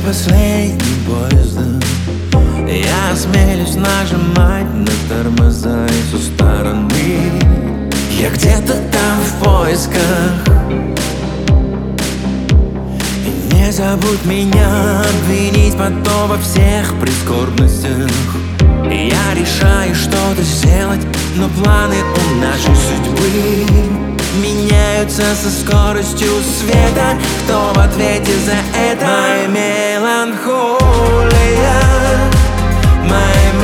последним поездом я осмелюсь нажимать на тормоза и со стороны. Я где-то там в поисках, и не забудь меня обвинить потом во всех прискорбностях. Я решаю что-то сделать, но планы у нашей судьбы меняются со скоростью света. Кто в ответе за это? Моя меланхолия, моя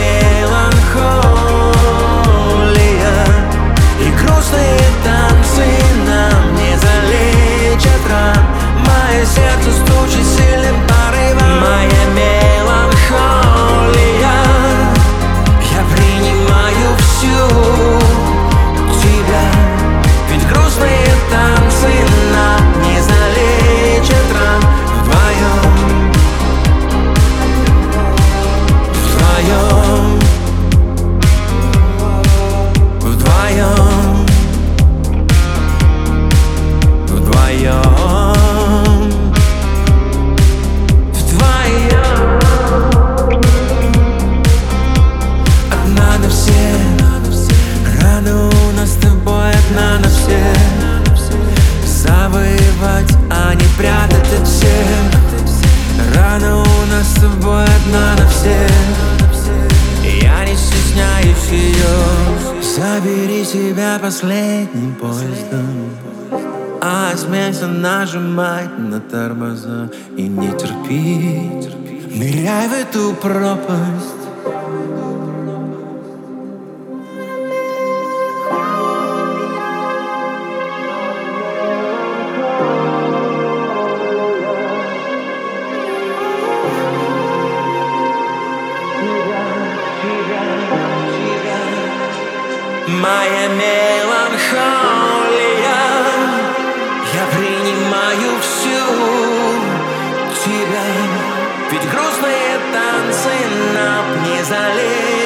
меланхолия. И грустные танцы нам не залечат ран. Мое сердце стучит сильным порывом. Моя меланхолия, я принимаю всю тебя. Ведь грустные танцы нам не залечат ран. Вдвоем, вдвоем, вдвоем, вдвоем. Одна на всех, рана у нас с тобой одна на всех. Завоевать, а не прятать от всех. Рана у нас с тобой одна на всех. Я не стесняюсь ее. Забери себя последним поездом, а осмелься нажимать на тормоза и не терпи. Ныряй в эту пропасть. Моя меланхолия, я принимаю всю тебя. Ведь грустные танцы нам не залезут.